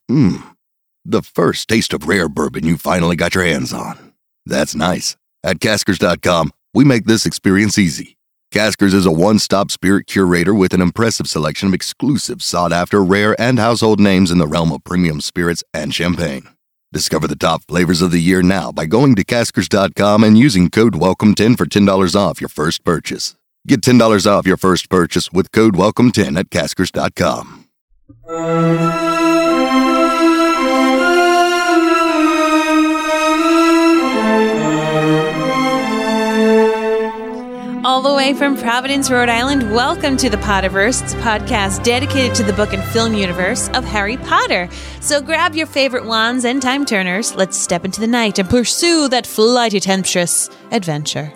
The first taste of rare bourbon you finally got your hands on. That's nice. At Caskers.com, we make this experience easy. Caskers is a one-stop spirit curator with an impressive selection of exclusive, sought-after, rare, and household names in the realm of premium spirits and champagne. Discover the top flavors of the year now by going to Caskers.com and using code WELCOME10 for $10 off your first purchase. Get $10 off your first purchase with code WELCOME10 at Caskers.com. All the way from Providence, Rhode Island, welcome to the Potterverse. It's a podcast dedicated to the book and film universe of Harry Potter. So grab your favorite wands and time turners. Let's step into the night and pursue that flighty, temptress adventure.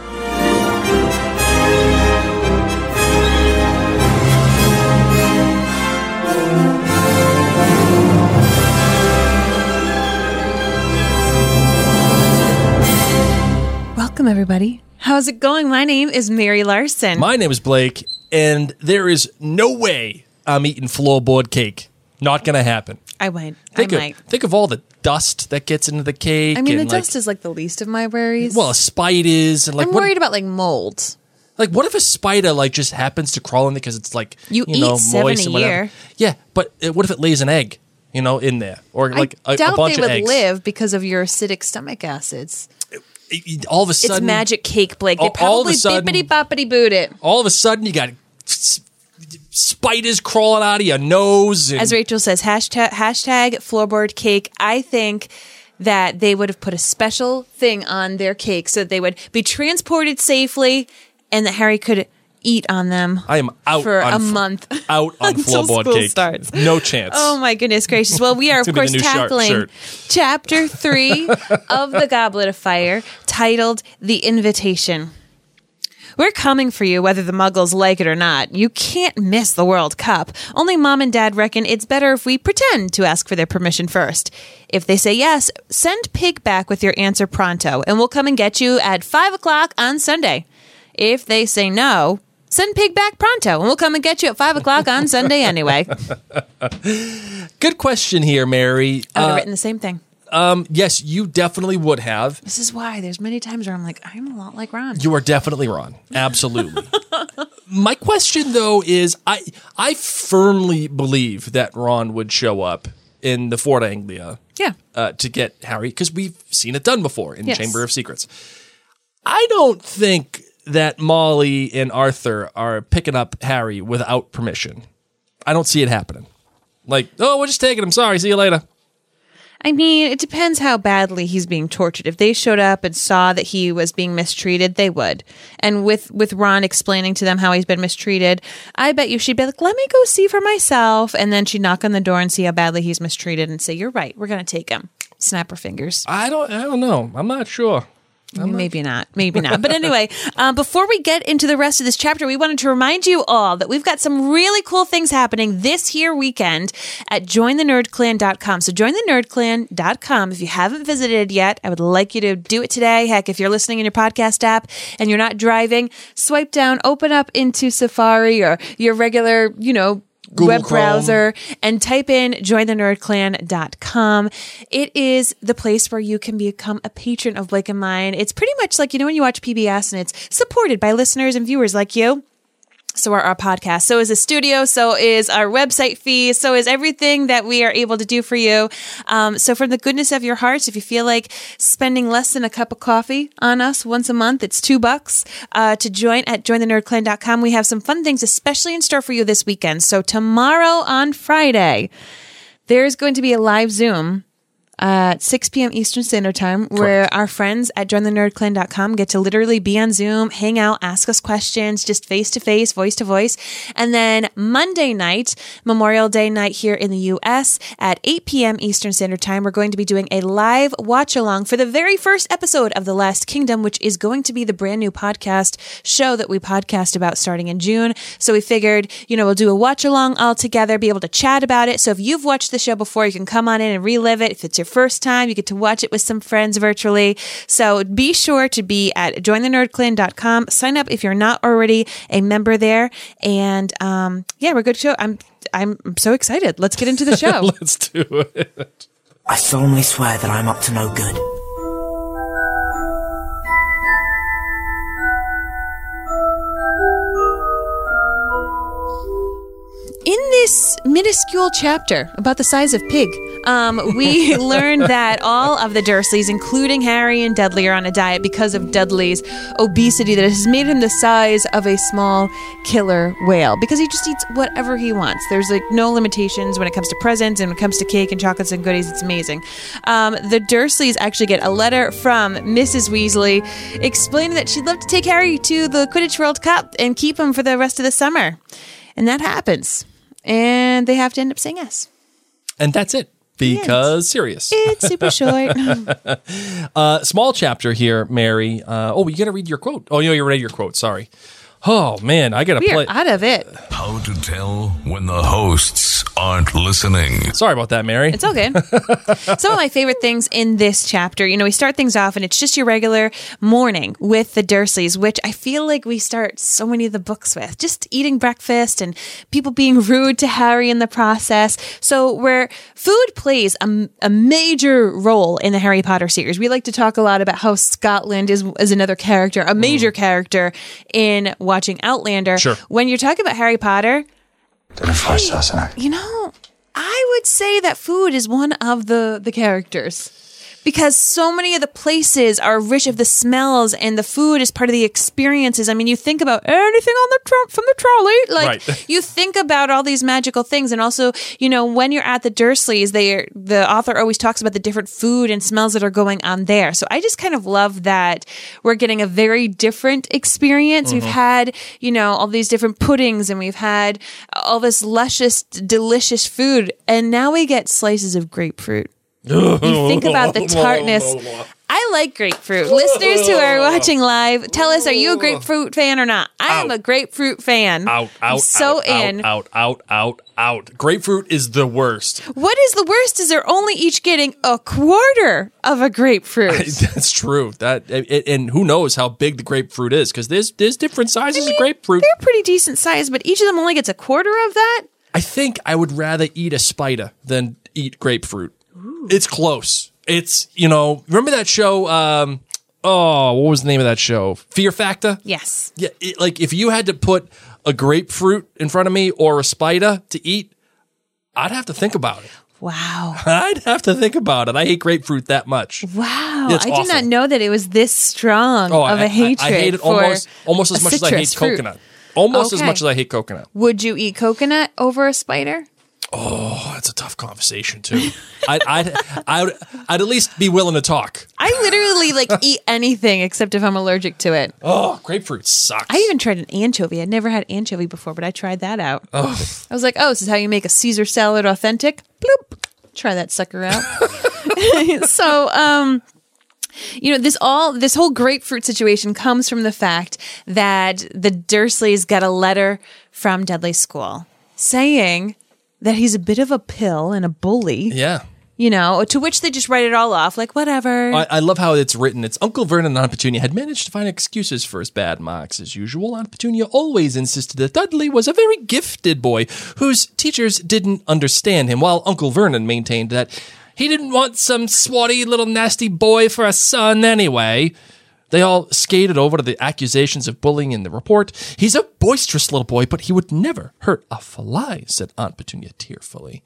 Welcome, everybody. How's it going? My name is Mary Larson. My name is Blake, and there is no way I'm eating floorboard cake. Not going to happen. I might. Think of all the dust that gets into the cake. I mean, the dust is like the least of my worries. Well, spiders and I'm worried about like mold. Like, what if a spider like just happens to crawl in there because it's like you eat know, 7 moist a and whatever? year? Yeah, but what if it lays an egg? In there, or like I doubt a bunch they of would eggs. live because of your acidic stomach acids. All of a sudden, it's magic cake, Blake. They probably bippity boppity boot it. All of a sudden, you got spiders crawling out of your nose. As Rachel says, hashtag floorboard cake. I think that they would have put a special thing on their cake so that they would be transported safely and that Harry could eat on them. I am out for a month. Out on until floorboard school cake. Starts. No chance. Oh my goodness gracious. Well, we are of course tackling chapter 3 of The Goblet of Fire, titled The Invitation. We're coming for you whether the Muggles like it or not. You can't miss the World Cup. Only Mom and Dad reckon it's better if we pretend to ask for their permission first. If they say yes, send Pig back with your answer pronto, and we'll come and get you at 5 o'clock on Sunday. If they say no, send Pig back pronto, and we'll come and get you at 5 o'clock on Sunday anyway. Good question here, Mary. I would have written the same thing. Yes, you definitely would have. This is why there's many times where I'm like, I'm a lot like Ron. You are definitely Ron. Absolutely. My question, though, is I firmly believe that Ron would show up in the Fort Anglia to get Harry, because we've seen it done before in Chamber of Secrets. I don't think that Molly and Arthur are picking up Harry without permission. I don't see it happening. Like, oh, we're just taking him. Sorry, see you later. I mean, it depends how badly he's being tortured. If they showed up and saw that he was being mistreated, they would. And with Ron explaining to them how he's been mistreated, I bet you she'd be like, let me go see for myself. And then she'd knock on the door and see how badly he's mistreated and say, you're right, we're going to take him. Snap her fingers. I don't know. I'm not sure. Maybe not. But anyway, before we get into the rest of this chapter, we wanted to remind you all that we've got some really cool things happening this here weekend at jointhenerdclan.com. So jointhenerdclan.com. If you haven't visited yet, I would like you to do it today. Heck, if you're listening in your podcast app and you're not driving, swipe down, open up into Safari or your regular, Google web Chrome. browser and type in jointhenerdclan.com. It is the place where you can become a patron of Blake and Mine. It's pretty much like, when you watch PBS and it's supported by listeners and viewers like you. So are our podcast. So is the studio. So is our website fee. So is everything that we are able to do for you. So from the goodness of your hearts, if you feel like spending less than a cup of coffee on us once a month, it's $2 to join at jointhenerdclan.com. We have some fun things, especially in store for you this weekend. So tomorrow on Friday, there's going to be a live Zoom at 6 p.m. Eastern Standard Time, where our friends at jointhenerdclan.com get to literally be on Zoom, hang out, ask us questions, just face-to-face, voice-to-voice. And then Monday night, Memorial Day night here in the U.S. at 8 p.m. Eastern Standard Time, we're going to be doing a live watch-along for the very first episode of The Last Kingdom, which is going to be the brand new podcast show that we podcast about starting in June. So we figured, we'll do a watch-along all together, be able to chat about it. So if you've watched the show before, you can come on in and relive it. If it's your first time. You get to watch it with some friends virtually. So be sure to be at jointhenerdclan.com. Sign up if you're not already a member there. And we're a good show. I'm so excited. Let's get into the show. Let's do it. I solemnly swear that I'm up to no good. In this minuscule chapter about the size of pig, we learned that all of the Dursleys, including Harry and Dudley, are on a diet because of Dudley's obesity that has made him the size of a small killer whale, because he just eats whatever he wants. There's like no limitations when it comes to presents and when it comes to cake and chocolates and goodies. It's amazing. The Dursleys actually get a letter from Mrs. Weasley explaining that she'd love to take Harry to the Quidditch World Cup and keep him for the rest of the summer. And that happens. And they have to end up saying yes. And that's it. Because Sirius. It's super short. Small chapter here, Mary. You got to read your quote. Oh, you read your quote. Sorry. Oh, man, I got to play. We're out of it. How to tell when the hosts aren't listening. Sorry about that, Mary. It's okay. Some of my favorite things in this chapter, we start things off and it's just your regular morning with the Dursleys, which I feel like we start so many of the books with. Just eating breakfast and people being rude to Harry in the process. So where food plays a major role in the Harry Potter series, we like to talk a lot about how Scotland is another character, a major character in watching Outlander. Sure. When you're talking about Harry Potter, I would say that food is one of the characters. Because so many of the places are rich of the smells, and the food is part of the experiences. I mean, you think about anything on from the trolley, right. You think about all these magical things, and also, when you're at the Dursleys, the author always talks about the different food and smells that are going on there. So I just kind of love that we're getting a very different experience. Mm-hmm. We've had, all these different puddings, and we've had all this luscious, delicious food, and now we get slices of grapefruit. You think about the tartness. I like grapefruit. Listeners who are watching live, tell us, are you a grapefruit fan or not? I am a grapefruit fan. Out. Grapefruit is the worst. What is the worst is they're only each getting a quarter of a grapefruit. That's true. And who knows how big the grapefruit is, because there's different sizes of grapefruit. They're pretty decent size, but each of them only gets a quarter of that. I think I would rather eat a spider than eat grapefruit. Ooh. It's close. It's, remember that show? What was the name of that show? Fear Factor? Yes. Yeah. If you had to put a grapefruit in front of me or a spider to eat, I'd have to think about it. Wow. I'd have to think about it. I hate grapefruit that much. Wow. It's I awful. did not know that it was this strong of a hatred. I hate it almost as much as I hate coconut. Almost as much as I hate coconut. Would you eat coconut over a spider? Oh, that's a tough conversation too. I'd at least be willing to talk. I literally eat anything except if I'm allergic to it. Oh, grapefruit sucks. I even tried an anchovy. I'd never had anchovy before, but I tried that out. Oh. I was like, this is how you make a Caesar salad authentic. Bloop. Try that sucker out. So, this whole grapefruit situation comes from the fact that the Dursleys got a letter from Dudley's school saying that he's a bit of a pill and a bully. Yeah. To which they just write it all off, like, whatever. I love how it's written. It's Uncle Vernon and Aunt Petunia had managed to find excuses for his bad marks. As usual, Aunt Petunia always insisted that Dudley was a very gifted boy whose teachers didn't understand him, while Uncle Vernon maintained that he didn't want some swatty little nasty boy for a son anyway. They all skated over to the accusations of bullying in the report. He's a boisterous little boy, but he would never hurt a fly, said Aunt Petunia tearfully.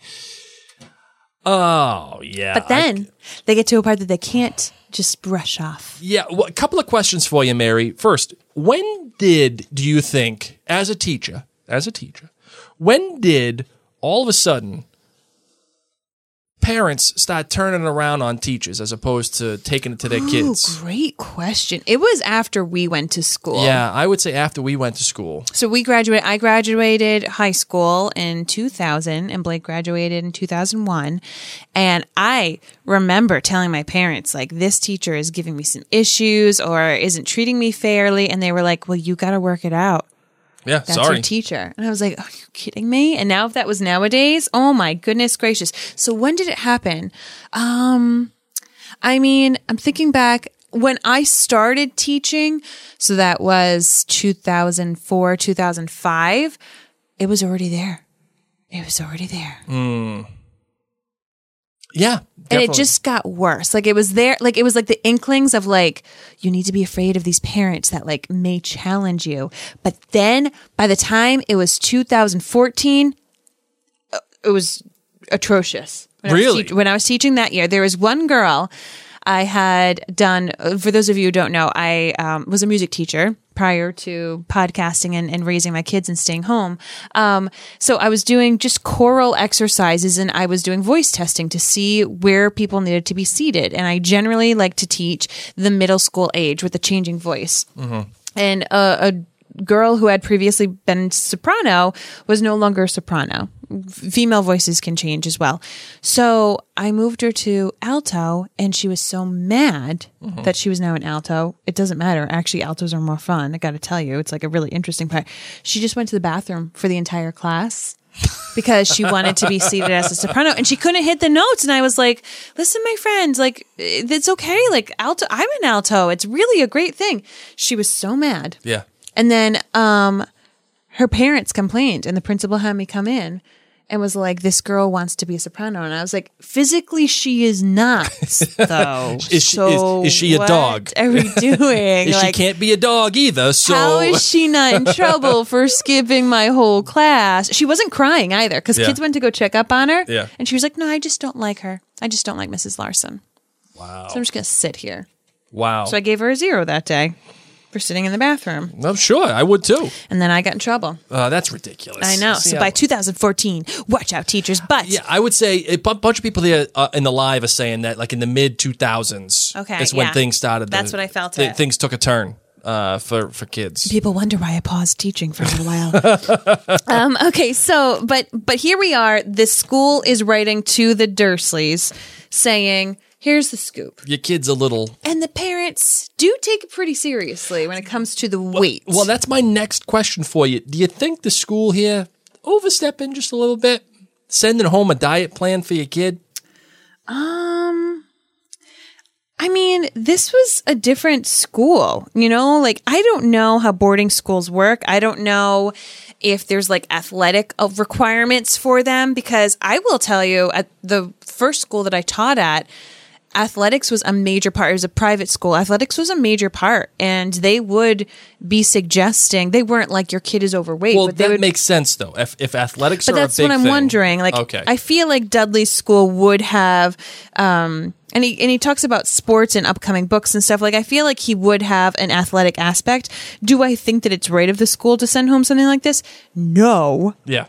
Oh, yeah. But then they get to a part that they can't just brush off. Yeah, a couple of questions for you, Mary. First, do you think, as a teacher, when did all of a sudden parents start turning around on teachers as opposed to taking it to their kids? Great question. It was after we went to school. Yeah, I would say after we went to school. So I graduated high school in 2000 and Blake graduated in 2001. And I remember telling my parents, this teacher is giving me some issues or isn't treating me fairly. And they were like, well, you got to work it out. Yeah, That's sorry. your teacher. And I was like, are you kidding me? And now if that was nowadays, oh my goodness gracious. So when did it happen? I'm thinking back when I started teaching. So that was 2004, 2005. It was already there. It was already there. Yeah. And Definitely. it just got worse. Like it was there, like it was like the inklings of like, you need to be afraid of these parents that like may challenge you. But then by the time it was 2014, it was atrocious. Really? When I was teaching that year, there was one girl I had done, for those of you who don't know, I was a music teacher prior to podcasting and raising my kids and staying home. So I was doing just choral exercises and I was doing voice testing to see where people needed to be seated. And I generally like to teach the middle school age with a changing voice. And a girl who had previously been soprano was no longer a soprano. Female voices can change as well. So I moved her to alto and she was so mad that she was now an alto. It doesn't matter. Actually, altos are more fun. I got to tell you, it's like a really interesting part. She just went to the bathroom for the entire class because she wanted to be seated as a soprano and she couldn't hit the notes. And I was like, listen, my friends, like, it's okay. Like alto, I'm an alto. It's really a great thing. She was so mad. Yeah. And then her parents complained and the principal had me come in and was like, this girl wants to be a soprano. And I was like, physically, she is not, though. Is she a dog? What are we doing? She can't be a dog either. So how is she not in trouble for skipping my whole class? She wasn't crying either because kids went to go check up on her. Yeah. And she was like, no, I just don't like her. I just don't like Mrs. Larson. Wow. So I'm just going to sit here. Wow. So I gave her a 0 that day for sitting in the bathroom. I'm sure I would too. And then I got in trouble. That's ridiculous. I know. See, So by 2014, watch out, teachers. But yeah, I would say a bunch of people here in the live are saying that like in the mid 2000s is when things started. That's what I felt. Things took a turn for kids. People wonder why I paused teaching for a little while. Okay, so but here we are. This school is writing to the Dursleys saying, here's the scoop. Your kid's a little... And the parents do take it pretty seriously when it comes to the weight. Well, that's my next question for you. Do you think the school here overstepping just a little bit? Sending home a diet plan for your kid? I mean, this was a different school, you know? Like, I don't know how boarding schools work. I don't know if there's like athletic requirements for them, because I will tell you at the first school that I taught at, athletics was a major part. It was a private school. Athletics was a major part, and they would be suggesting, they weren't like your kid is overweight. Well, but they that would, makes sense though. If athletics but are a big that's what I'm thing. wondering. Like, okay. I feel like Dudley's school would have, and he talks about sports and upcoming books and stuff. Like, I feel like he would have an athletic aspect. Do I think that it's right of the school to send home something like this? No. Yeah.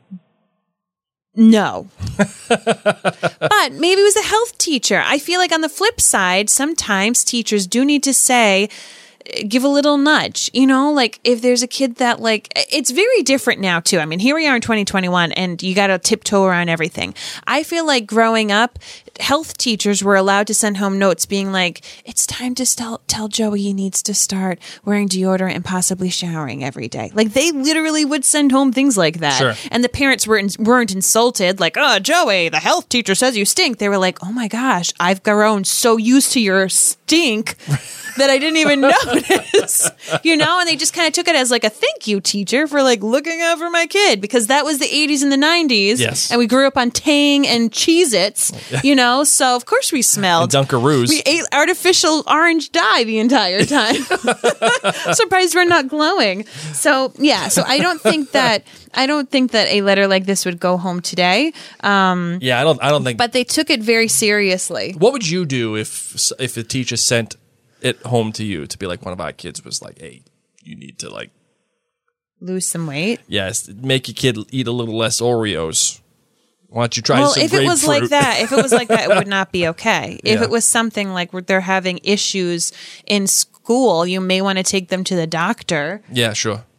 No. But maybe it was a health teacher. I feel like on the flip side, sometimes teachers do need to say, give a little nudge, you know, like if there's a kid that like, it's very different now too. I mean, here we are in 2021 and you got to tiptoe around everything. I feel like growing up, health teachers were allowed to send home notes being like, it's time to tell Joey he needs to start wearing deodorant and possibly showering every day. Like they literally would send home things like that. Sure. And the parents weren't insulted like, oh, Joey, the health teacher says you stink. They were like, oh my gosh, I've grown so used to your stink that I didn't even notice, you know? And they just kind of took it as like a thank you, teacher, for like looking out for my kid, because that was the 80s and the 90s. Yes. And we grew up on Tang and Cheez-Its, you know? So of course we smelled. And Dunkaroos. We ate artificial orange dye the entire time. Surprised we're not glowing. So yeah, so I don't think that a letter like this would go home today. Yeah, I don't think. But they took it very seriously. What would you do if a teacher sent it home to you to be like, one of our kids was like, hey, you need to like Lose some weight. yes, make your kid eat a little less Oreos. Why don't you try Well, some if it was grapefruit? like that, it would not be okay. If Yeah. it was something like where they're having issues in school, you may want to take them to the doctor. Yeah, sure.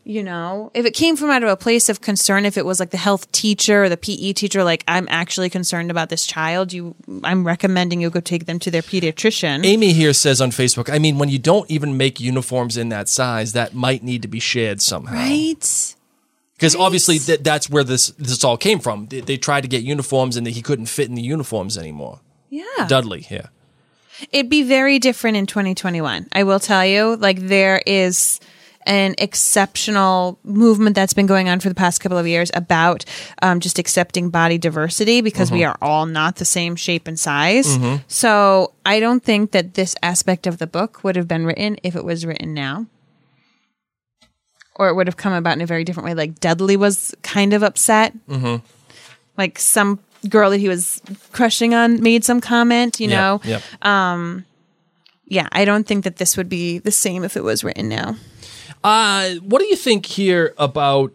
You know, if it came from out of a place of concern, if it was like the health teacher or the PE teacher, like, I'm actually concerned about this child, I'm recommending you go take them to their pediatrician. Amy here says on Facebook, I mean, when you don't even make uniforms in that size, that might need to be shared somehow. Right? Because obviously that's where this all came from. They tried to get uniforms and he couldn't fit in the uniforms anymore. Yeah. Dudley, yeah. It'd be very different in 2021. I will tell you, like, there is an exceptional movement that's been going on for the past couple of years about just accepting body diversity because we are all not the same shape and size. So I don't think that this aspect of the book would have been written if it was written now. Or it would have come about in a very different way. Like, Dudley was kind of upset. Like, some girl that he was crushing on made some comment, you know? Yep. Yeah, I don't think that this would be the same if it was written now. What do you think here about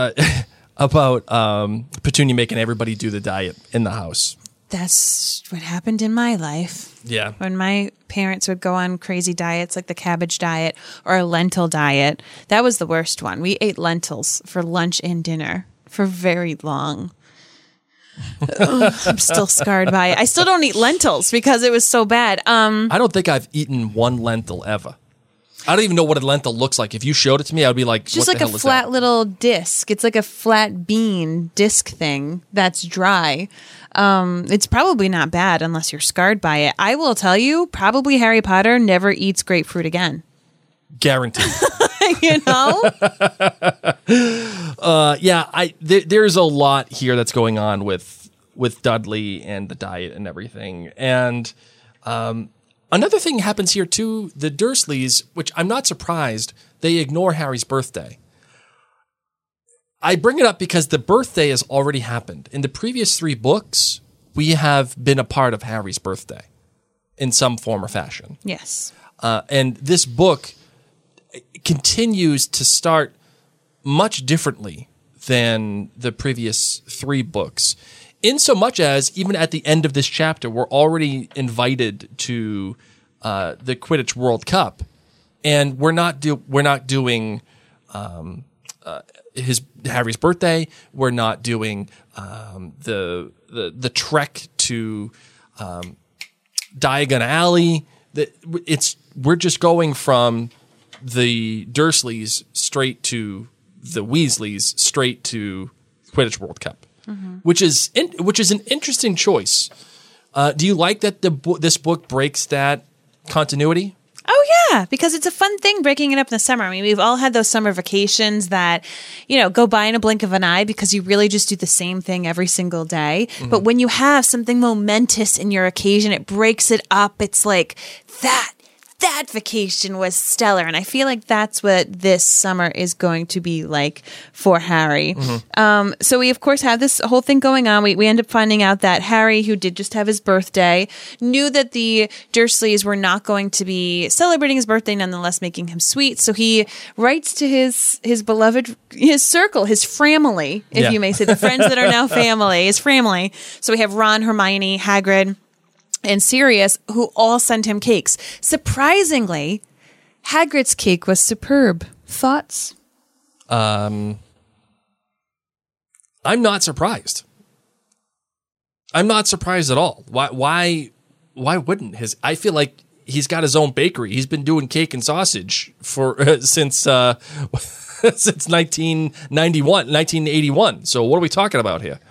Petunia making everybody do the diet in the house? That's what happened in my life. Yeah. When my parents would go on crazy diets like the cabbage diet or a lentil diet, that was the worst one. We ate lentils for lunch and dinner for very long. I'm still scarred by it. I still don't eat lentils because it was so bad. I don't think I've eaten one lentil ever. I don't even know what a lentil looks like. If you showed it to me, I'd be like, just what like the a hell is flat that? little disc. It's like a flat bean disc thing that's dry. It's probably not bad unless you're scarred by it. I will tell you, probably Harry Potter never eats grapefruit again. Guaranteed. You know? There's a lot here that's going on with Dudley and the diet and everything. And another thing happens here too, the Dursleys, which I'm not surprised, they ignore Harry's birthday. I bring it up because the birthday has already happened. In the previous 3 books, we have been a part of Harry's birthday in some form or fashion. Yes. And this book continues to start much differently than the previous 3 books. In so much as, even at the end of this chapter, we're already invited to the Quidditch World Cup, and we're not doing Harry's birthday. We're not doing the trek to Diagon Alley. We're just going from the Dursleys straight to the Weasleys, straight to Quidditch World Cup, which is an interesting choice. Do you like that this book breaks that continuity? Oh, yeah, because it's a fun thing breaking it up in the summer. I mean, we've all had those summer vacations that, go by in a blink of an eye because you really just do the same thing every single day. But when you have something momentous in your occasion, it breaks it up. It's like that vacation was stellar. And I feel like that's what this summer is going to be like for Harry. So we, of course, have this whole thing going on. We end up finding out that Harry, who did just have his birthday, knew that the Dursleys were not going to be celebrating his birthday, nonetheless making him sweet. So he writes to his beloved, his circle, his framily, if you may say, the friends that are now family, his framily. So we have Ron, Hermione, Hagrid, and Sirius, who all send him cakes. Surprisingly, Hagrid's cake was superb. Thoughts? I'm not surprised. I'm not surprised at all. Why wouldn't his? I feel like he's got his own bakery. He's been doing cake and sausage for since 1981. So what are we talking about here?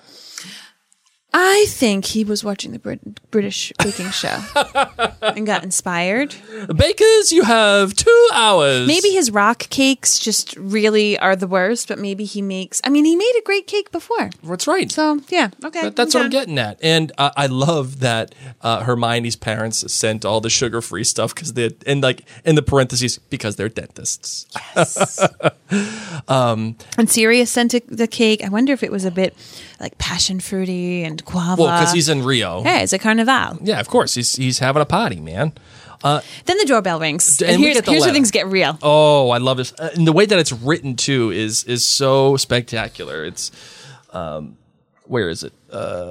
I think he was watching the British baking show and got inspired. Bakers, you have 2 hours. Maybe his rock cakes just really are the worst, but maybe he made a great cake before. That's right. So, yeah, okay. That's what I'm getting at. And I love that Hermione's parents sent all the sugar-free stuff because they're, in the parentheses, because they're dentists. Yes. And Sirius sent the cake. I wonder if it was a bit like passion fruity and guava. Well, because he's in Rio. Yeah, it's a carnival. Yeah, of course. He's having a party, man. Then the doorbell rings. And here's where things get real. Oh, I love this. And the way that it's written, too, is so spectacular. It's where is it?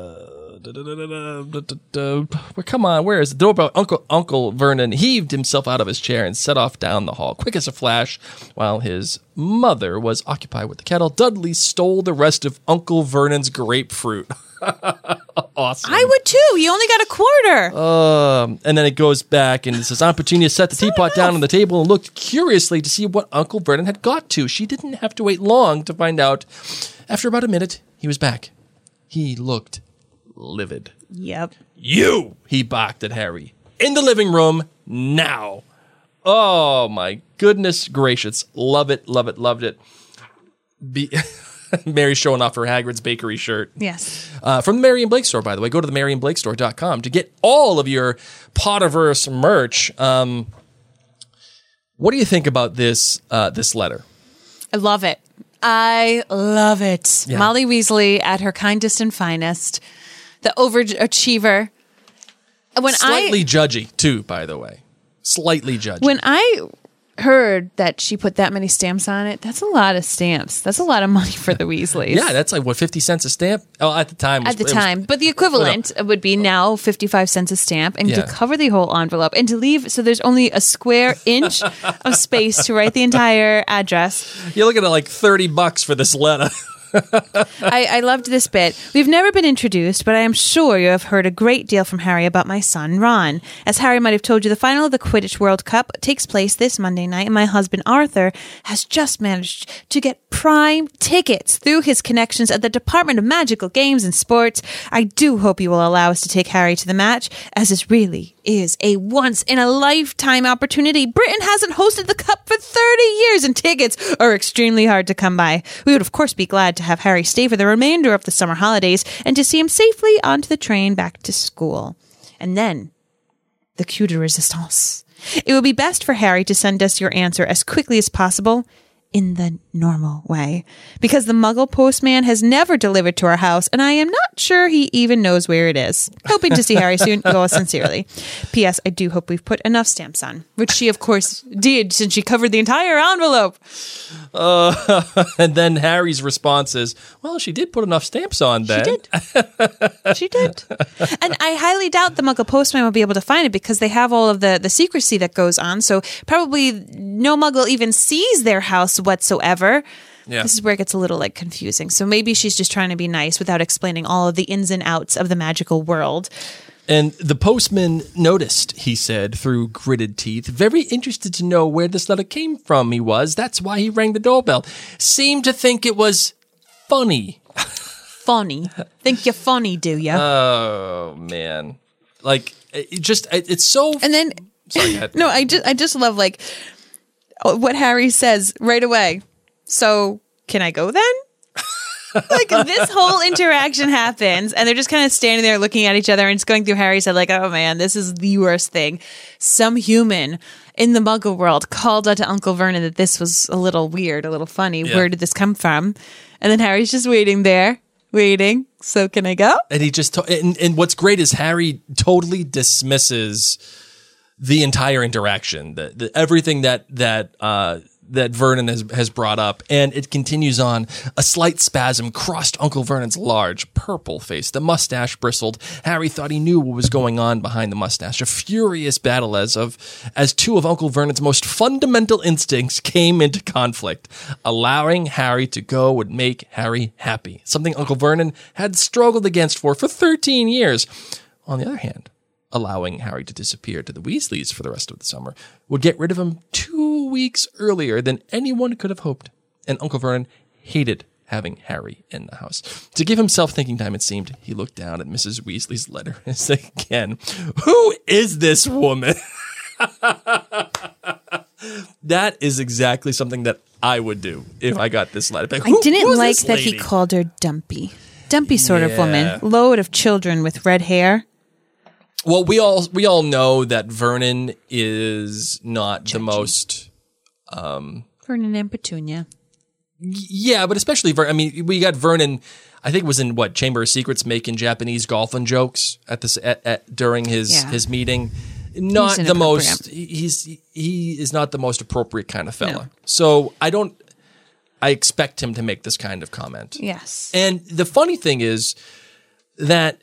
Come on, where is it? Doorbell. Uncle Vernon heaved himself out of his chair and set off down the hall, quick as a flash. While his mother was occupied with the kettle, Dudley stole the rest of Uncle Vernon's grapefruit. Awesome. I would too. You only got a quarter. And then it goes back and it says, Aunt Petunia set the teapot down on the table and looked curiously to see what Uncle Vernon had got to. She didn't have to wait long to find out. After about a minute, he was back. He looked livid. Yep. You, he barked at Harry. In the living room, now. Oh, my goodness gracious. Love it, loved it. Mary's showing off her Hagrid's Bakery shirt. Yes. From the Mary and Blake store, by the way. Go to the maryandblakestore.com to get all of your Potterverse merch. What do you think about this letter? I love it. I love it. Yeah. Molly Weasley at her kindest and finest. The overachiever. Slightly judgy, too, by the way. Slightly judgy. When I heard that she put that many stamps on it, that's a lot of stamps. That's a lot of money for the Weasleys. Yeah, that's like, what, 50 cents a stamp? Oh, at the time. But the equivalent would be now 55 cents a stamp, and to cover the whole envelope and to leave, so there's only a square inch of space to write the entire address. You're looking at like $30 for this letter. I loved this bit. We've never been introduced, but I am sure you have heard a great deal from Harry about my son, Ron. As Harry might have told you, the final of the Quidditch World Cup takes place this Monday night, and my husband, Arthur, has just managed to get prime tickets through his connections at the Department of Magical Games and Sports. I do hope you will allow us to take Harry to the match, as this really is a once-in-a-lifetime opportunity. Britain hasn't hosted the Cup for 30 years, and tickets are extremely hard to come by. We would, of course, be glad to have Harry stay for the remainder of the summer holidays and to see him safely onto the train back to school. And then, the coup de resistance. It would be best for Harry to send us your answer as quickly as possible, in the normal way, because the Muggle postman has never delivered to our house, and I am not sure he even knows where it is. Hoping to see Harry soon. Yours sincerely. P.S. I do hope we've put enough stamps on, which she, of course, did, since she covered the entire envelope. And then Harry's response is, well, she did put enough stamps on then. She did. She did. And I highly doubt the Muggle postman will be able to find it, because they have all of the secrecy that goes on, so probably no Muggle even sees their house whatsoever. Yeah. This is where it gets a little confusing. So maybe she's just trying to be nice without explaining all of the ins and outs of the magical world. And the postman noticed, he said, through gritted teeth. Very interested to know where this letter came from, he was. That's why he rang the doorbell. Seemed to think it was funny. Funny? Think you're funny, do you? Oh, man. It's so... And then... Sorry, go ahead. No, I just love, what Harry says right away. So, can I go then? This whole interaction happens, and they're just kind of standing there looking at each other, and it's going through Harry's head oh man, this is the worst thing. Some human in the Muggle world called out to Uncle Vernon that this was a little weird, a little funny. Yeah. Where did this come from? And then Harry's just waiting there. Waiting. So can I go? And he just and what's great is Harry totally dismisses the entire interaction, the everything that Vernon has brought up, and it continues on. A slight spasm crossed Uncle Vernon's large, purple face. The mustache bristled. Harry thought he knew what was going on behind the mustache. A furious battle as two of Uncle Vernon's most fundamental instincts came into conflict. Allowing Harry to go would make Harry happy, something Uncle Vernon had struggled against for 13 years. On the other hand, allowing Harry to disappear to the Weasleys for the rest of the summer would get rid of him 2 weeks earlier than anyone could have hoped. And Uncle Vernon hated having Harry in the house. To give himself thinking time, it seemed, he looked down at Mrs. Weasley's letter and said again, who is this woman? That is exactly something that I would do if I got this letter. I didn't like that he called her Dumpy. Dumpy sort of woman. Load of children with red hair. Well, we all know that Vernon is not the most... Vernon and Petunia. Yeah, but especially Vernon. I mean, we got Vernon, I think it was in, Chamber of Secrets, making Japanese golfing jokes during his meeting. Not the most... He is not the most appropriate kind of fella. No. So I don't I expect him to make this kind of comment. Yes. And the funny thing is that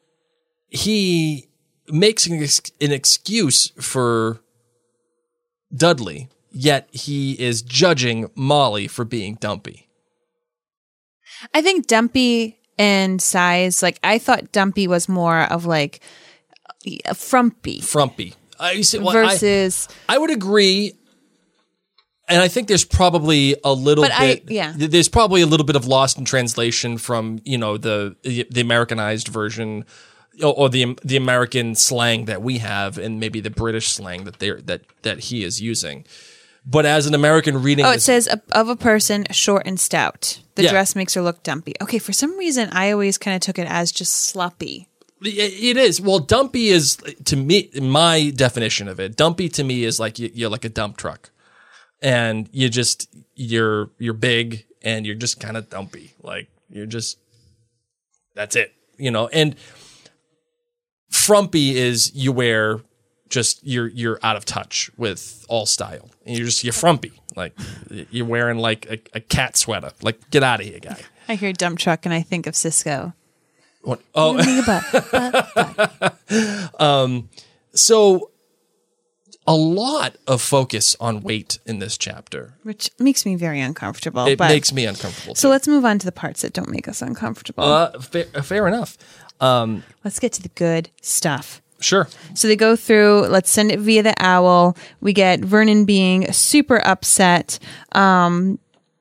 he makes an excuse for Dudley, yet he is judging Molly for being dumpy. I think dumpy and size, like I thought dumpy was more of like a frumpy. Frumpy. Versus... I would agree. And I think there's probably a little there's probably a little bit of lost in translation from, the Americanized version or the American slang that we have and maybe the British slang that he is using. But as an American reading it says of a person short and stout. The Yeah. dress makes her look dumpy. Okay, for some reason I always kind of took it as just sloppy. It is. Well, dumpy is, to me, my definition of it, dumpy to me is like you're like a dump truck. And you're big and you're just kind of dumpy. Like that's it, and frumpy is you wear you're out of touch with all style. And you're frumpy. Like you're wearing like a cat sweater. Like get out of here, guy. I hear dump truck and I think of Cisco. What? Oh, so a lot of focus on weight in this chapter. Which makes me very uncomfortable. It makes me uncomfortable, too. So let's move on to the parts that don't make us uncomfortable. Fair enough. Let's get to the good stuff. Sure. So they go through, let's send it via the owl. We get Vernon being super upset. And...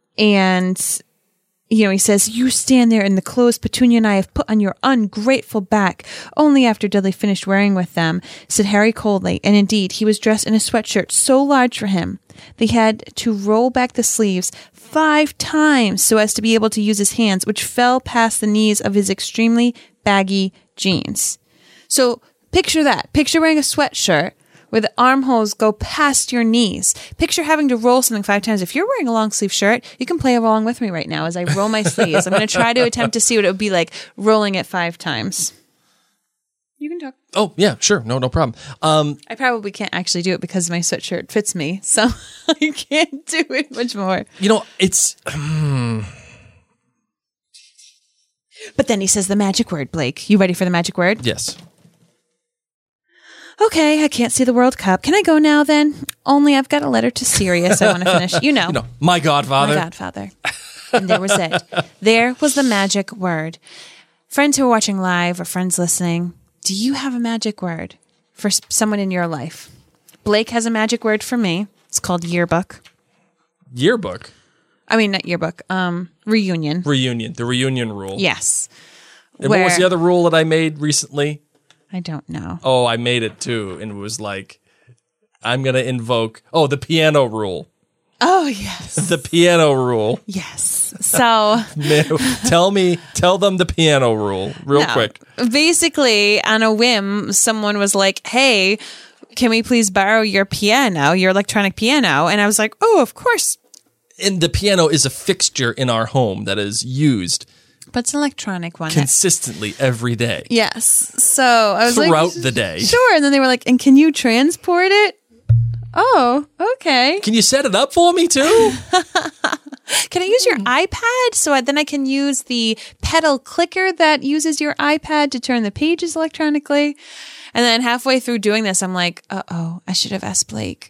he says, you stand there in the clothes Petunia and I have put on your ungrateful back. Only after Dudley finished wearing with them, said Harry coldly. And indeed, he was dressed in a sweatshirt so large for him. They had to roll back the sleeves 5 times so as to be able to use his hands, which fell past the knees of his extremely baggy jeans. So picture that. Picture wearing a sweatshirt where the armholes go past your knees. Picture having to roll something 5 times. If you're wearing a long sleeve shirt, you can play along with me right now as I roll my sleeves. I'm going to try to attempt to see what it would be like rolling it 5 times. You can talk. Oh, yeah, sure. No problem. I probably can't actually do it because my sweatshirt fits me, so I can't do it much more. It's... But then he says the magic word, Blake. You ready for the magic word? Yes. Okay, I can't see the World Cup. Can I go now then? Only I've got a letter to Sirius I want to finish. My godfather. My godfather. And there was it. There was the magic word. Friends who are watching live or friends listening, do you have a magic word for someone in your life? Blake has a magic word for me. It's called yearbook. Yearbook? I mean, not yearbook. Reunion. Reunion. The reunion rule. Yes. And what was the other rule that I made recently? I don't know. Oh, I made it too. And it was like, I'm going to invoke, the piano rule. Oh, yes. The piano rule. Yes. So. Tell them the piano rule real quick. Basically, on a whim, someone was like, hey, can we please borrow your piano, your electronic piano? And I was like, oh, of course. And the piano is a fixture in our home that is used. But it's an electronic one. Consistently every day. Yes. So I was throughout the day. Sure. And then they were like, and can you transport it? Oh, okay. Can you set it up for me too? Can I use your iPad? So then I can use the pedal clicker that uses your iPad to turn the pages electronically. And then halfway through doing this, I'm like, I should have asked Blake.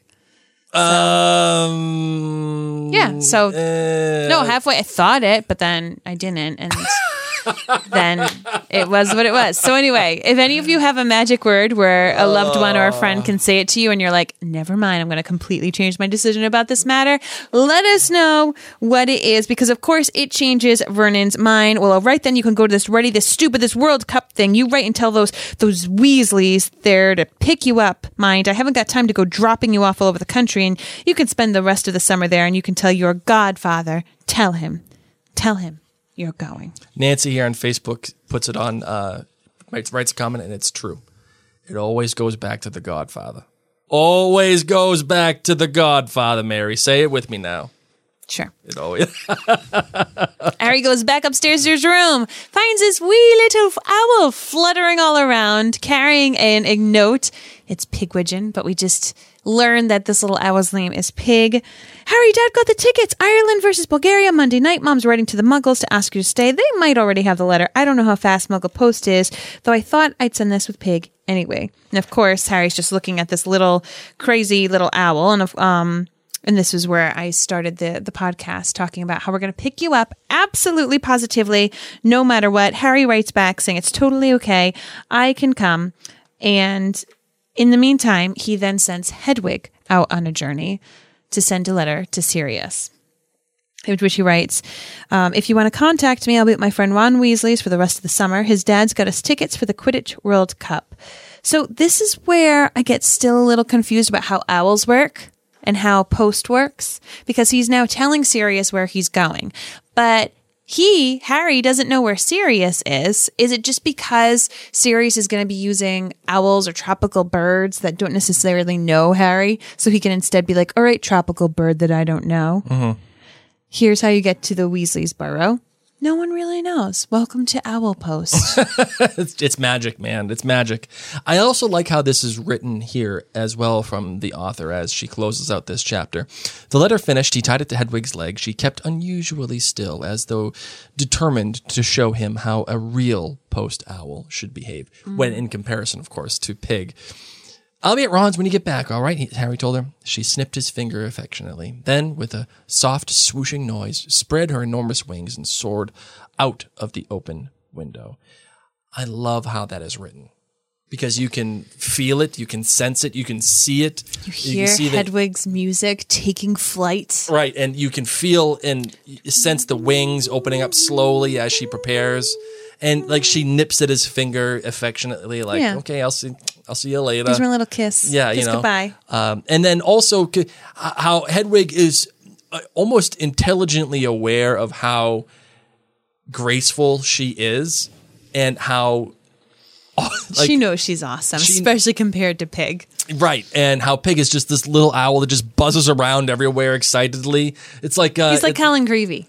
Halfway I thought it, but then I didn't, and then it was what it was. So anyway, if any of you have a magic word where a loved one or a friend can say it to you and you're like, never mind, I'm going to completely change my decision about this matter, let us know what it is, because of course it changes Vernon's mind. Well, right then you can go to this World Cup thing. You write and tell those Weasleys there to pick you up. Mind, I haven't got time to go dropping you off all over the country, and you can spend the rest of the summer there, and you can tell your godfather, tell him you're going. Nancy here on Facebook puts it on, writes a comment, and it's true. It always goes back to the Godfather. Always goes back to the Godfather, Mary. Say it with me now. Sure. It always. Harry goes back upstairs to his room, finds his wee little owl fluttering all around, carrying a note. It's Pigwidgeon, but we just learn that this little owl's name is Pig. Harry, Dad got the tickets. Ireland versus Bulgaria Monday night. Mom's writing to the Muggles to ask you to stay. They might already have the letter. I don't know how fast Muggle Post is, though I thought I'd send this with Pig anyway. And of course, Harry's just looking at this little crazy little owl. And this is where I started the podcast talking about how we're going to pick you up absolutely positively, no matter what. Harry writes back saying it's totally okay. I can come. And in the meantime, he then sends Hedwig out on a journey to send a letter to Sirius, which he writes, if you want to contact me, I'll be at my friend Ron Weasley's for the rest of the summer. His dad's got us tickets for the Quidditch World Cup. So this is where I get still a little confused about how owls work and how Post works, because he's now telling Sirius where he's going. But Harry, doesn't know where Sirius is. Is it just because Sirius is going to be using owls or tropical birds that don't necessarily know Harry? So he can instead be like, all right, tropical bird that I don't know. Mm-hmm. Here's how you get to the Weasley's burrow. No one really knows. Welcome to Owl Post. It's magic, man. It's magic. I also like how this is written here as well from the author as she closes out this chapter. The letter finished, he tied it to Hedwig's leg. She kept unusually still, as though determined to show him how a real post owl should behave, when in comparison, of course, to Pig. I'll be at Ron's when you get back, all right? Harry told her. She snipped his finger affectionately. Then, with a soft swooshing noise, spread her enormous wings and soared out of the open window. I love how that is written. Because you can feel it, you can sense it, you can see it. You hear Hedwig's music taking flight. Right, and you can feel and sense the wings opening up slowly as she prepares. And like she nips at his finger affectionately, like, okay, I'll see you later. Gives me a little kiss. Yeah, kiss goodbye. And then also how Hedwig is almost intelligently aware of how graceful she is and how she knows she's awesome, especially compared to Pig. Right, and how Pig is just this little owl that just buzzes around everywhere excitedly. It's like he's like Colin Creevy.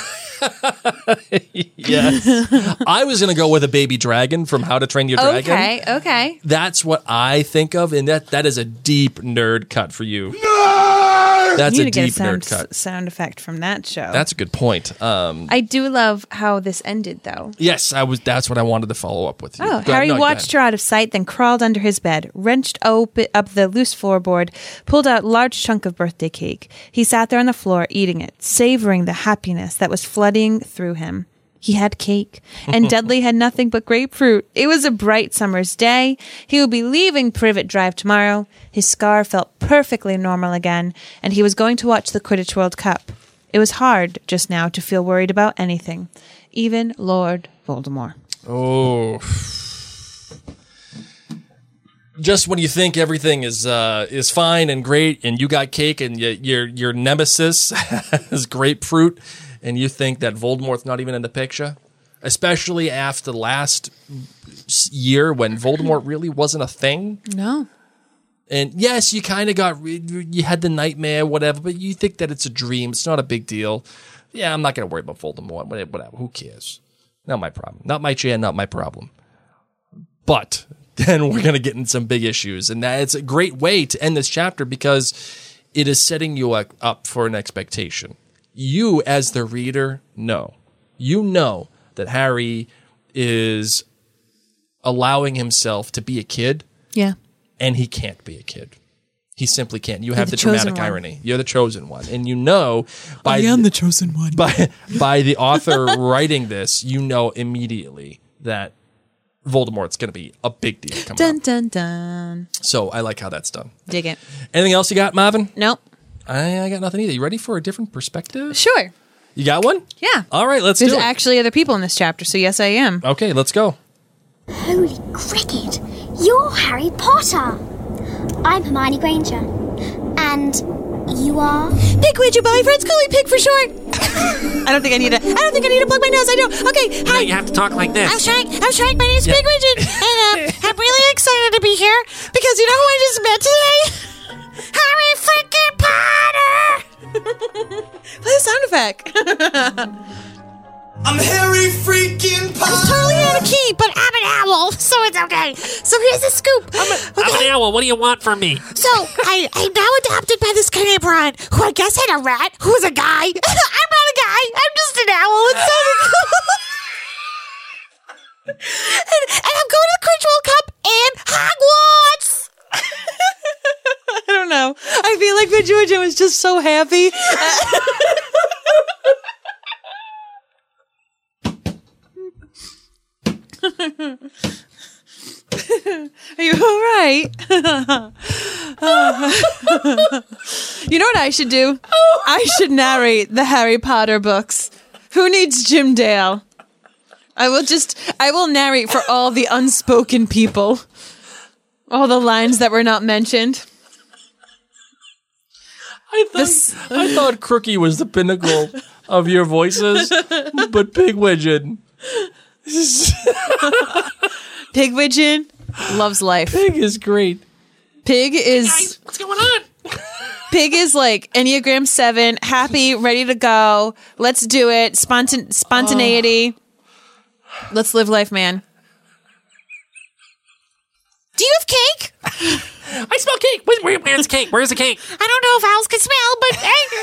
Yes. I was going to go with a baby dragon from How to Train Your Dragon. Okay. That's what I think of, and that is a deep nerd cut for you. That's you a need to deep get nerd cut. Sound effect from that show. That's a good point. I do love how this ended, though. Yes, that's what I wanted to follow up with you. Oh, Harry watched her out of sight, then crawled under his bed, wrenched up the loose floorboard, pulled out a large chunk of birthday cake. He sat there on the floor, eating it, savoring the happiness that was flooding through him. He had cake, and Dudley had nothing but grapefruit. It was a bright summer's day. He would be leaving Privet Drive tomorrow. His scar felt perfectly normal again, and he was going to watch the Quidditch World Cup. It was hard just now to feel worried about anything, even Lord Voldemort. Oh. Just when you think everything is fine and great, and you got cake, and your nemesis has grapefruit, and you think that Voldemort's not even in the picture, especially after last year when Voldemort really wasn't a thing. No. And yes, you kind of you had the nightmare, whatever, but you think that it's a dream. It's not a big deal. Yeah, I'm not going to worry about Voldemort. Whatever. Who cares? Not my problem. Not my chair, not my problem. But then we're going to get in some big issues. And it's a great way to end this chapter because it is setting you up for an expectation. You, as the reader, know. You know that Harry is allowing himself to be a kid. Yeah. And he can't be a kid. He simply can't. You have the dramatic irony. You're the chosen one. And you know I am the chosen one. By the author writing this, you know immediately that Voldemort's going to be a big deal coming up. Dun, dun, dun. So I like how that's done. Dig it. Anything else you got, Marvin? Nope. I got nothing either. You ready for a different perspective? Sure. You got one? Yeah. All right, let's do it. There's actually other people in this chapter, so yes, I am. Okay, let's go. Holy cricket! You're Harry Potter! I'm Hermione Granger. And you are? Pigwidgeon, but my friends call me Pig for short. I don't think I need to plug my nose. I don't. Okay, hi. You have to talk like this. I'm trying. My name's Pigwidgeon, and I'm really excited to be here because you know who I just met today? Harry freaking Potter! Play the sound effect. I'm Harry freaking Potter! It's totally out of key, but I'm an owl, so it's okay. So here's the scoop. I'm an owl. What do you want from me? So I'm now adopted by this Canadian who I guess had a rat who was a guy. I'm not a guy. I'm just an owl. It's so and I'm going to the Crunch World Cup in Hogwarts. I don't know. I feel like Georgia was just so happy. Are you all right? You know what I should do? I should narrate the Harry Potter books. Who needs Jim Dale? I will narrate for all the unspoken people. All the lines that were not mentioned. I thought Crookie was the pinnacle of your voices, but Pigwidgeon. Pigwidgeon loves life. Pig is great. Pig is... Guys, what's going on? Pig is like Enneagram 7, happy, ready to go. Let's do it. Spontaneity. Let's live life, man. Do you have cake? I smell cake. Where's the cake? Where's the cake? I don't know if owls can smell, but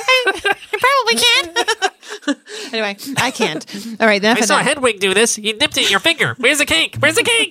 I probably can. Anyway, I can't. All right, then I saw Hedwig do this. You nipped it in your finger. Where's the cake? Where's the cake?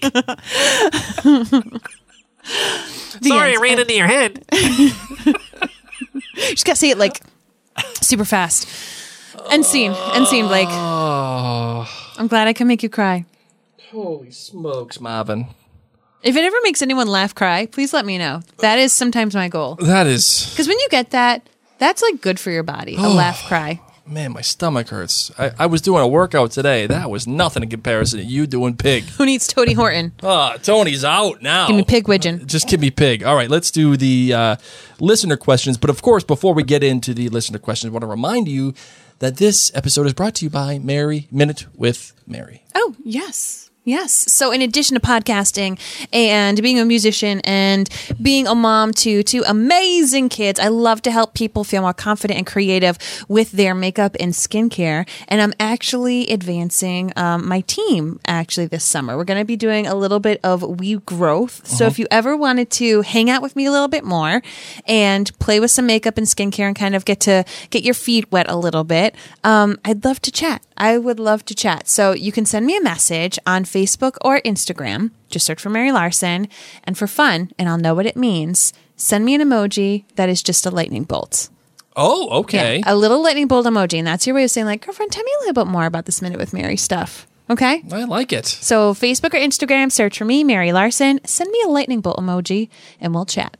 Sorry, I ran into your head. You just gotta say it like super fast. End scene, Blake. I'm glad I can make you cry. Holy smokes, Marvin. If it ever makes anyone laugh, cry, please let me know. That is sometimes my goal. That is... Because when you get that, that's like good for your body. A laugh, cry. Man, my stomach hurts. I was doing a workout today. That was nothing in comparison to you doing Pig. Who needs Tony Horton? Tony's out now. Give me Pigwidgeon. Just give me Pig. All right, let's do the listener questions. But of course, before we get into the listener questions, I want to remind you that this episode is brought to you by Mary Minute with Mary. Oh, yes. Yes. So in addition to podcasting and being a musician and being a mom to two amazing kids, I love to help people feel more confident and creative with their makeup and skincare. And I'm actually advancing my team actually this summer. We're going to be doing a little bit of We Growth. So if you ever wanted to hang out with me a little bit more and play with some makeup and skincare and kind of get your feet wet a little bit, I'd love to chat. I would love to chat. So you can send me a message on Facebook or Instagram. Just search for Mary Larson. And for fun, and I'll know what it means, send me an emoji that is just a lightning bolt. Oh, okay. Yeah, a little lightning bolt emoji. And that's your way of saying, like, girlfriend, tell me a little bit more about this Minute with Mary stuff. Okay? I like it. So Facebook or Instagram, search for me, Mary Larson. Send me a lightning bolt emoji, and we'll chat.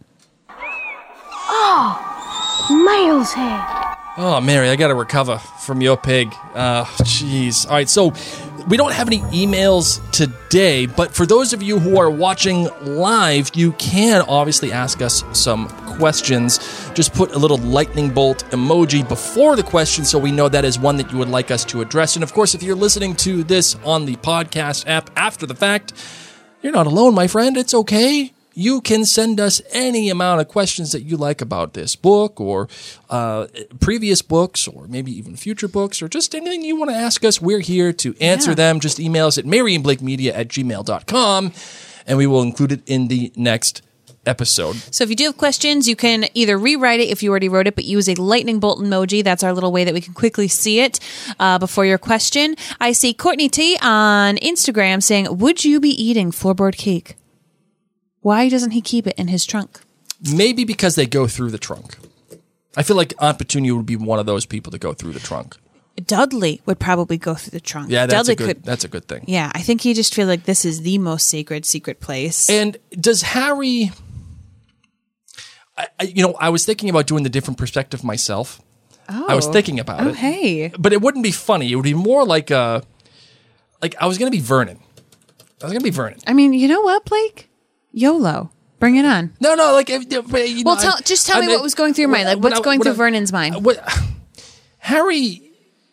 Oh, Miles here. Oh, Mary, I got to recover from your pig. Jeez. All right, so we don't have any emails today, but for those of you who are watching live, you can obviously ask us some questions. Just put a little lightning bolt emoji before the question so we know that is one that you would like us to address. And of course, if you're listening to this on the podcast app after the fact, you're not alone, my friend. It's okay. You can send us any amount of questions that you like about this book or previous books or maybe even future books or just anything you want to ask us. We're here to answer them. Just email us at maryandblakemedia@gmail.com and we will include it in the next episode. So if you do have questions, you can either rewrite it if you already wrote it, but use a lightning bolt emoji. That's our little way that we can quickly see it before your question. I see Courtney T on Instagram saying, would you be eating floorboard cake? Why doesn't he keep it in his trunk? Maybe because they go through the trunk. I feel like Aunt Petunia would be one of those people to go through the trunk. Dudley would probably go through the trunk. Yeah, that's Dudley that's a good thing. Yeah, I think he just feel like this is the most sacred, secret place. And does Harry... I was thinking about doing the different perspective myself. Oh. I was thinking about it. Oh, hey. But it wouldn't be funny. It would be more like I was going to be Vernon. I mean, you know what, Blake? YOLO. Bring it on. No, tell me what was going through your mind. Like, what's going through Vernon's mind? Harry,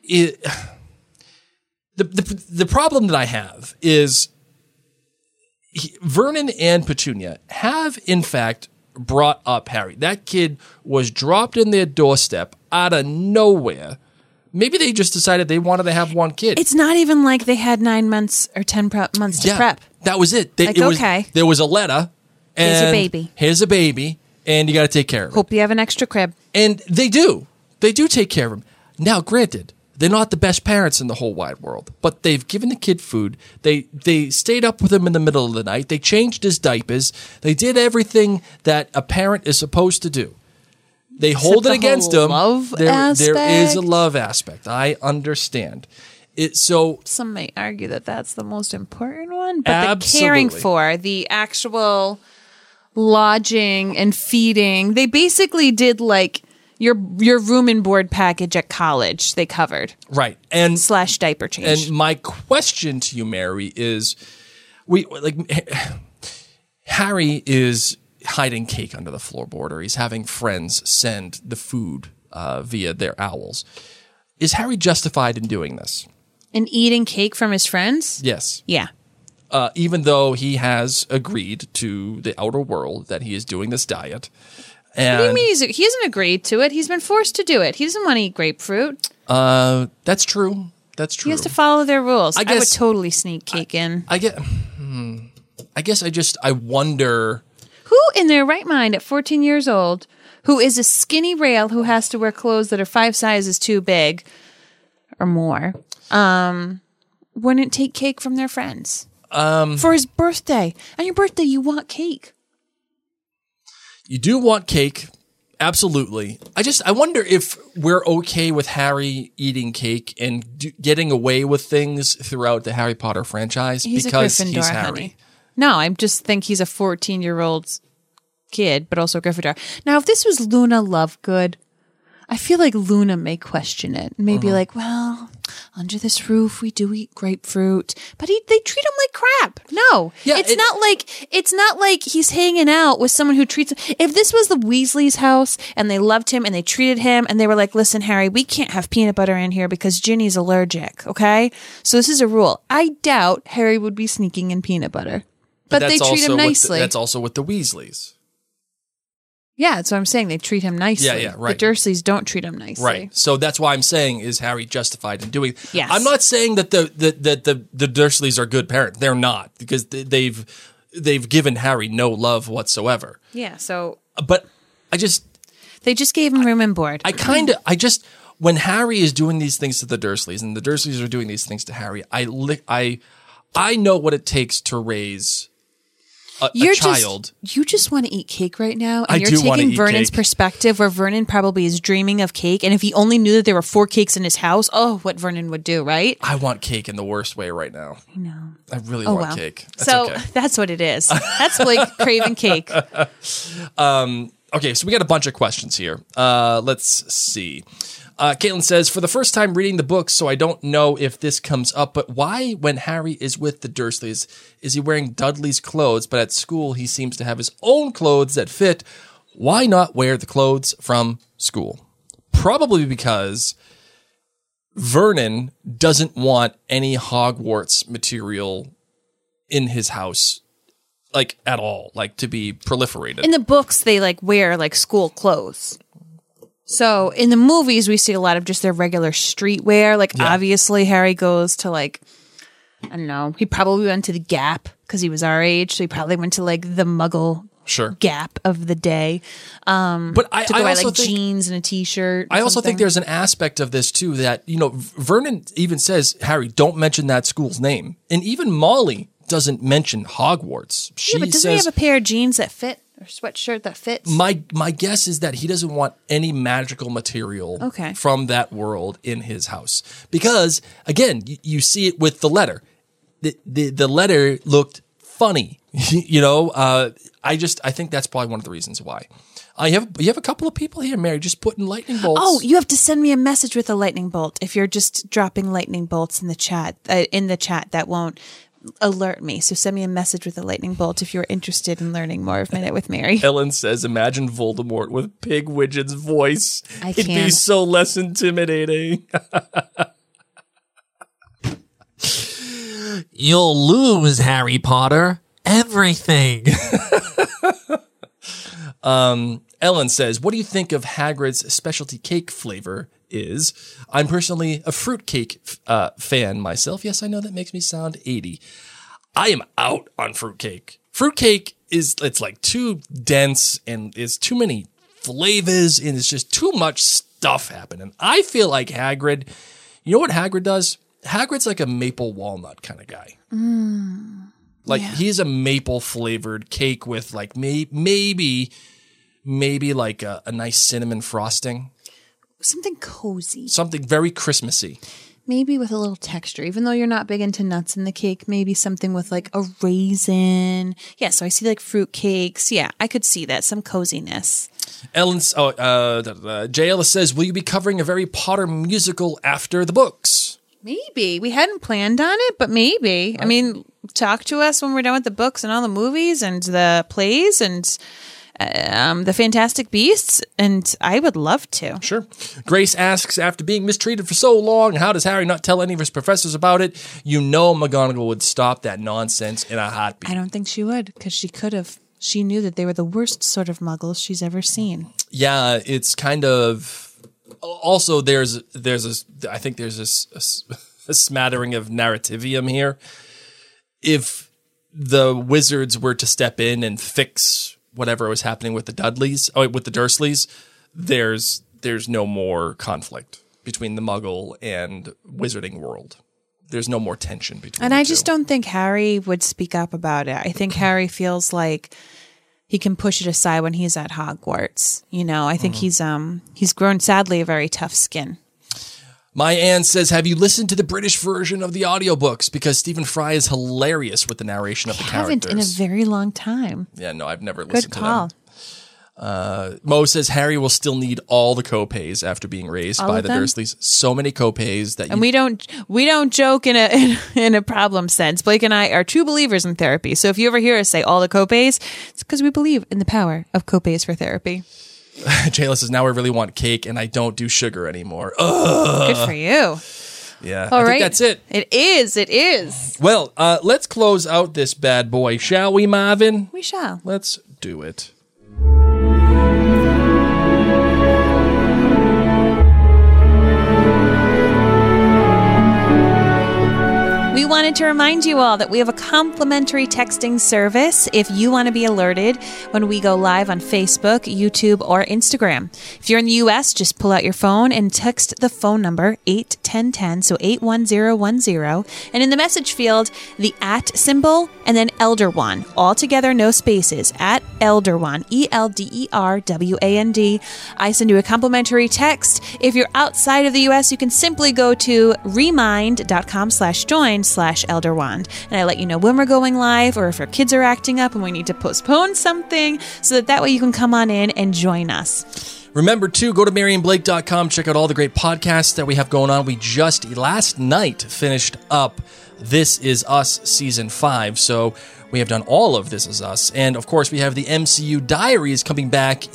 the problem that I have is Vernon and Petunia have, in fact, brought up Harry. That kid was dropped in their doorstep out of nowhere. Maybe they just decided they wanted to have one kid. It's not even like they had 9 months or 10 months to prep. That was it. Okay. There was a letter. And Here's your baby. Here's a baby, and you got to take care of it. Hope you have an extra crib. And they do. They do take care of him. Now, granted, they're not the best parents in the whole wide world, but they've given the kid food. They stayed up with him in the middle of the night. They changed his diapers. They did everything that a parent is supposed to do. They hold it against him. There is a love aspect. I understand. Some may argue that that's the most important one, but the caring for, the actual lodging and feeding, they basically did like your room and board package at college. They covered right and / diaper change. And my question to you, Mary, is Harry is hiding cake under the floorboard, or he's having friends send the food via their owls. Is Harry justified in doing this? And eating cake from his friends? Yes. Yeah. Even though he has agreed to the outer world that he is doing this diet. And what do you mean he hasn't agreed to it? He's been forced to do it. He doesn't want to eat grapefruit. That's true. That's true. He has to follow their rules. I would guess, totally sneak cake in. I wonder... Who in their right mind at 14 years old, who is a skinny rail who has to wear clothes that are 5 sizes too big or more, wouldn't take cake from their friends for his birthday? On your birthday, you want cake. You do want cake, absolutely. I wonder if we're okay with Harry eating cake and getting away with things throughout the Harry Potter franchise because he's Harry. Honey. No, I just think he's a 14-year-old kid, but also Gryffindor. Now, if this was Luna Lovegood, I feel like Luna may question it. Maybe like, well, under this roof, we do eat grapefruit, but they treat him like crap. No, yeah, it's not like he's hanging out with someone who treats him. If this was the Weasleys' house and they loved him and they treated him and they were like, listen, Harry, we can't have peanut butter in here because Ginny's allergic. Okay. So this is a rule. I doubt Harry would be sneaking in peanut butter, but they treat him nicely. That's also with the Weasleys. Yeah, that's what I'm saying. They treat him nicely. Yeah, right. The Dursleys don't treat him nicely. Right. So that's why I'm saying, is Harry justified in doing it? Yes. I'm not saying that the Dursleys are good parents. They're not, because they've given Harry no love whatsoever. Yeah, so... But they just gave him room and board. When Harry is doing these things to the Dursleys and the Dursleys are doing these things to Harry, I know what it takes to raise a child. You just want to eat cake right now, and you're taking Vernon's perspective, where Vernon probably is dreaming of cake, and if he only knew that there were 4 cakes in his house, what Vernon would do, right? I want cake in the worst way right now. I know. I really want cake. That's what it is. That's Blake craving cake. Okay, so we got a bunch of questions here. Let's see. Caitlin says, for the first time reading the book, so I don't know if this comes up, but why, when Harry is with the Dursleys, is he wearing Dudley's clothes, but at school he seems to have his own clothes that fit? Why not wear the clothes from school? Probably because Vernon doesn't want any Hogwarts material in his house, like, at all, like, to be proliferated. In the books, they, wear, school clothes. So in the movies, we see a lot of just their regular streetwear. Obviously, Harry goes to I don't know. He probably went to the Gap because he was our age. So he probably went to the Muggle Gap of the day. But I to buy also think, jeans and a t-shirt. I also think there's an aspect of this too that Vernon even says, Harry, don't mention that school's name, and even Molly doesn't mention Hogwarts. But doesn't he have a pair of jeans that fit? Or sweatshirt that fits? My guess is that he doesn't want any magical material from that world in his house. Because, again, you see it with the letter. The letter looked funny. I think that's probably one of the reasons why. You have a couple of people here, Mary, just putting lightning bolts. Oh, you have to send me a message with a lightning bolt. If you're just dropping lightning bolts in the chat, that won't alert me. So send me a message with a lightning bolt if you're interested in learning more of Minute with Mary. Ellen says, imagine Voldemort with Pig Widget's voice. It'd be so less intimidating. You'll lose, Harry Potter. Everything. Ellen says, what do you think of Hagrid's specialty cake flavor is? I'm personally a fruitcake fan myself. Yes, I know that makes me sound 80. I am out on fruitcake. Fruitcake it's like too dense and it's too many flavors and it's just too much stuff happening. I feel like Hagrid, you know what Hagrid does? Hagrid's like a maple walnut kind of guy. He's a maple flavored cake with like maybe like a nice cinnamon frosting. Something cozy. Something very Christmassy. Maybe with a little texture, even though you're not big into nuts in the cake, maybe something with like a raisin. Yeah, so I see like fruit cakes. Yeah, I could see that. Some coziness. J. Ellis says, will you be covering a Harry Potter musical after the books? Maybe. We hadn't planned on it, but maybe. I mean, talk to us when we're done with the books and all the movies and the plays and the Fantastic Beasts, and I would love to. Sure. Grace asks, after being mistreated for so long, how does Harry not tell any of his professors about it? You know McGonagall would stop that nonsense in a heartbeat. I don't think she would, because she could have. She knew that they were the worst sort of muggles she's ever seen. Yeah, it's kind of... Also, there's I think there's a smattering of narrativium here. If the wizards were to step in and fix whatever was happening with the Dursleys, there's no more conflict between the Muggle and Wizarding world. There's no more tension between And the I two. just don't think Harry would speak up about it. I think Harry feels like he can push it aside when he's at Hogwarts. You know, I think he's grown, sadly, a very tough skin. My Ann says, have you listened to the British version of the audiobooks? Because Stephen Fry is hilarious with the narration of the characters. I haven't in a very long time. Yeah, no, I've never listened Good call. to them. Mo says Harry will still need all the co-pays after being raised All by of the them? Dursleys. So many co-pays that And we don't joke in a problem sense. Blake and I are true believers in therapy. So if you ever hear us say all the copays, it's because we believe in the power of copays for therapy. Jayla says, now I really want cake and I don't do sugar anymore. Ugh. Good for you. Yeah, All I right. think that's it. It is. Well, let's close out this bad boy, shall we, Marvin? We shall. Let's do it. We wanted to remind you all that we have a complimentary texting service if you want to be alerted when we go live on Facebook, YouTube, or Instagram. If you're in the U.S., just pull out your phone and text the phone number 81010, so 81010, and in the message field, the @ symbol and then Elder1, all together, no spaces, @Elder1, ELDERWAND. I send you a complimentary text. If you're outside of the U.S., you can simply go to remind.com/join/Elderwand, and I let you know when we're going live or if our kids are acting up and we need to postpone something, so that way you can come on in and join us. Remember, too, go to MarianBlake.com, check out all the great podcasts that we have going on. We just, last night, finished up This Is Us Season 5, so we have done all of This Is Us. And, of course, we have the MCU Diaries coming back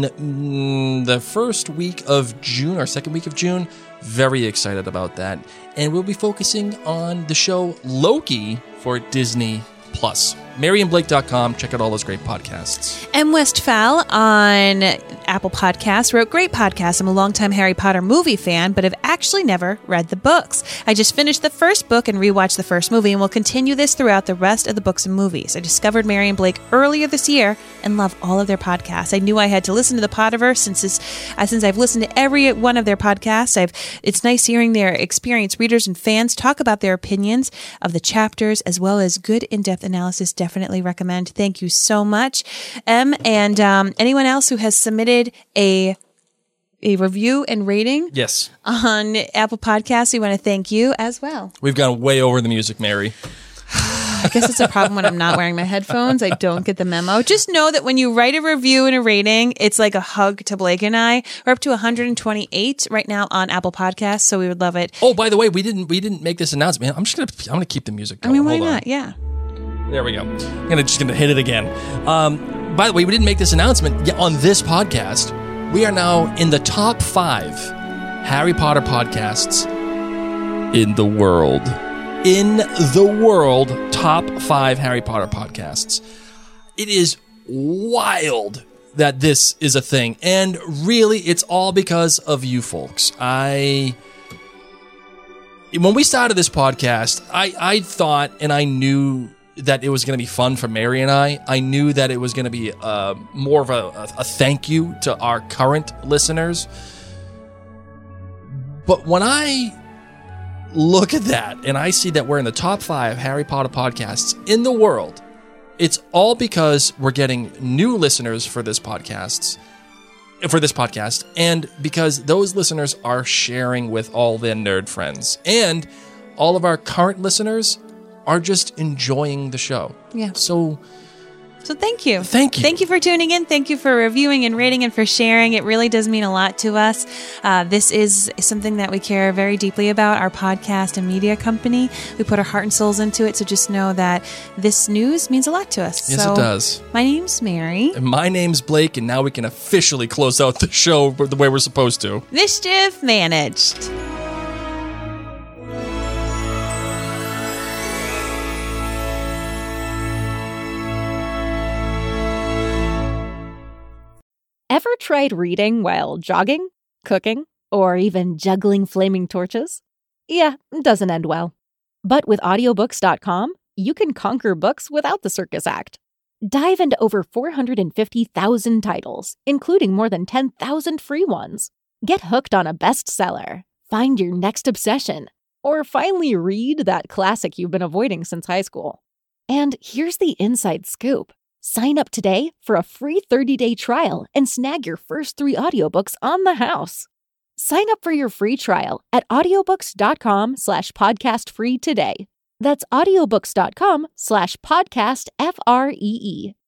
in the first week of June, or second week of June. Very excited about that. And we'll be focusing on the show Loki for Disney+. MarianBlake.com. Check out all those great podcasts. M. Westphal on Apple Podcasts wrote, great podcast. I'm a longtime Harry Potter movie fan, but have actually never read the books. I just finished the first book and rewatched the first movie and will continue this throughout the rest of the books and movies. I discovered Marian Blake earlier this year and love all of their podcasts. I knew I had to listen to the Potterverse since I've listened to every one of their podcasts. It's nice hearing their experienced readers and fans talk about their opinions of the chapters as well as good in-depth analysis. Definitely recommend. Thank you so much, and anyone else who has submitted a review and rating, yes, on Apple Podcasts, we want to thank you as well. We've gone way over the music, Mary. I guess it's a problem when I'm not wearing my headphones. I don't get the memo. Just know that when you write a review and a rating, it's like a hug to Blake and I. We're up to 128 right now on Apple Podcasts, so we would love it. Oh, by the way, we didn't make this announcement. I'm gonna keep the music going. I mean, why Hold on. not? Yeah. There we go. I'm just gonna hit it again. By the way, we didn't make this announcement on this podcast. We are now in the top 5 Harry Potter podcasts in the world. In the world, top 5 Harry Potter podcasts. It is wild that this is a thing, and really, it's all because of you folks. When we started this podcast, I thought, and I knew that it was going to be fun for Mary and I. I knew that it was going to be more of a thank you to our current listeners. But when I look at that and I see that we're in the top 5 Harry Potter podcasts in the world, it's all because we're getting new listeners for this podcast, and because those listeners are sharing with all their nerd friends, and all of our current listeners are just enjoying the show. Yeah. So thank you. Thank you. Thank you for tuning in. Thank you for reviewing and rating and for sharing. It really does mean a lot to us. This is something that we care very deeply about, our podcast and media company. We put our heart and souls into it, so just know that this news means a lot to us. Yes, it does. My name's Mary. And my name's Blake, and now we can officially close out the show the way we're supposed to. Mischief managed. Ever tried reading while jogging, cooking, or even juggling flaming torches? Yeah, it doesn't end well. But with audiobooks.com, you can conquer books without the circus act. Dive into over 450,000 titles, including more than 10,000 free ones. Get hooked on a bestseller, find your next obsession, or finally read that classic you've been avoiding since high school. And here's the inside scoop. Sign up today for a free 30-day trial and snag your first 3 audiobooks on the house. Sign up for your free trial at audiobooks.com/podcastfree today. That's audiobooks.com/podcastfree.